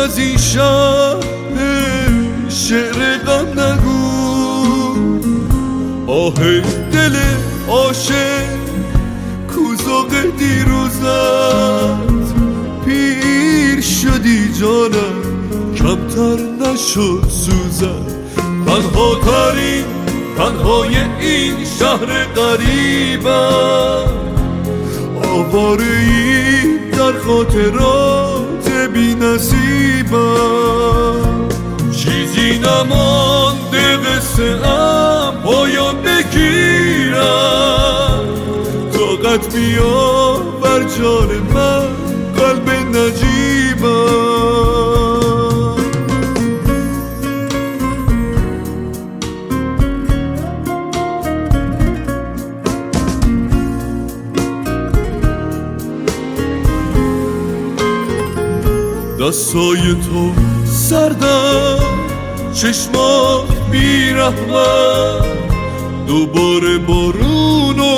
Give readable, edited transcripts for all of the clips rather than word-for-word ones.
از این شب شعر غم نگو، آه دل عاشق کوزاق دیروزت، پیر شدی جانم کمتر نشد سوزت. تنهای این شهر غریبم، آواره ای در خاطرات بی نصیبم. چیزی نمانده قصه ام پایان بگیرم، طاقت بیاور جان من قلب نجیبم. دستای تو سردم، چشمات بیرحمت، دوباره بارون و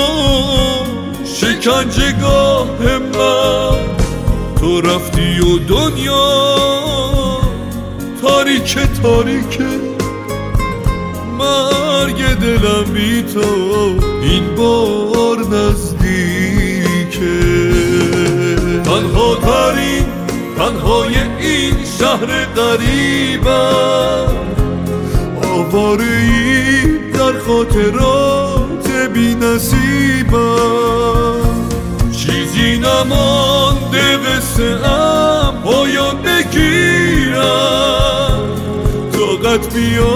شکنجهگاه من. تو رفتی و دنیا تاریکه تاریکه، مرگ دلم بی تو این بار نزدیکه. تنهای این شهر غریبم، آواره ای در خاطرات بی نصیبم. چیزی نمانده قصه ام پایان بگیرم، طاقت بیار